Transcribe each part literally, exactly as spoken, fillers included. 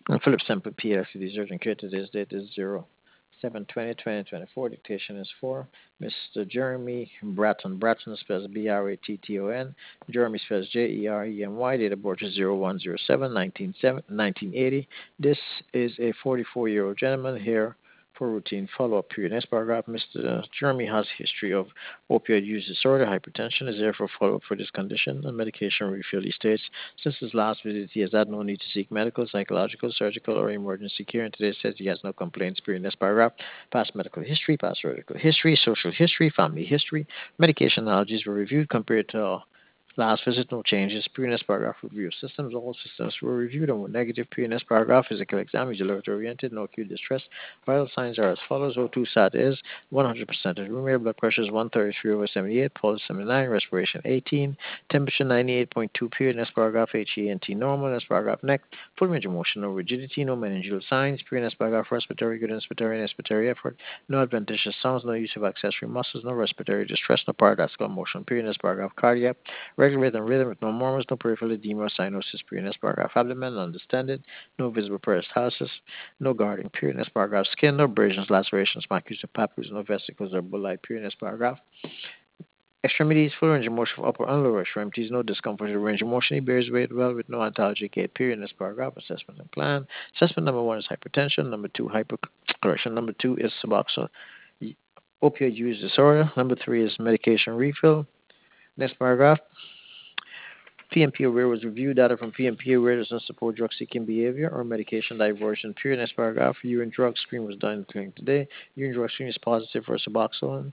And Philip Semple, P L C, the urgent care. Today's date is zero seven twenty twenty twenty-four. Dictation is for Mister Jeremy Bratton. Bratton spells B R A T T O N. Jeremy spells J E R E M Y. Date of birth is zero one zero seven nineteen eighty. This is a forty-four year old gentleman here for routine follow up period. Next paragraph, Mister Jeremy has a history of opioid use disorder, hypertension, is there for follow up for this condition, and medication refill. He states since his last visit, he has had no need to seek medical, psychological, surgical, or emergency care, and today says he has no complaints. Period. Next paragraph. Past medical history, past surgical history, social history, family history, medication allergies were reviewed compared to uh, last visit, no changes. Previous paragraph review of systems. All systems were reviewed and were negative. Previous paragraph physical exam is alert oriented, no acute distress. Vital signs are as follows. O two sat is one hundred percent of room air. Blood pressure is one thirty-three over seventy-eight. Pulse seventy-nine. Respiration eighteen. Temperature ninety-eight point two. Period. Next paragraph H E N T normal. Next paragraph neck. Full range of motion, no rigidity, no meningeal signs. Previous paragraph respiratory good inspiratory and expiratory effort. No adventitious sounds, no use of accessory muscles, no respiratory distress, no paradoxical motion. Period. Next paragraph cardiac. Regular rhythm, rhythm with no murmurs, no peripheral edema or cyanosis. Period. Next paragraph abdomen, undistended, no visible peristalsis, no guarding. Period. Next paragraph skin, no abrasions, lacerations, macules, or papules, no vesicles or bullae. Period. Next paragraph. Extremities, full range of motion for upper and lower extremities, no discomfort or range of motion. He bears weight well with no antalgic gait. Period. Next paragraph. Assessment and plan. Assessment number one is hypertension. Number two, hyper correction. Number two is suboxone opioid use disorder. Number three is medication refill. Next paragraph. P M P aware was reviewed. Data from P M P aware does not support drug seeking behavior or medication diversion. Period. Next paragraph. Urine drug screen was done in the clinic today. Urine drug screen is positive for Suboxone.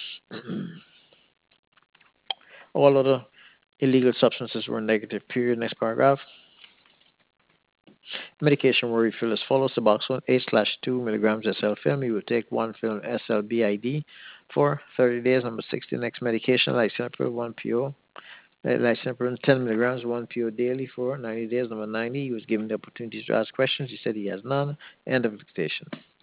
All other illegal substances were negative. Period. Next paragraph. Medication were refilled as follows. Suboxone eight slash two milligrams S L film. You will take one film S L B I D for thirty days. Number sixty. Next medication, lisinopril one P O. Lisinopril ten milligrams, one P O daily for ninety days. Number ninety. He was given the opportunity to ask questions. He said he has none. End of dictation.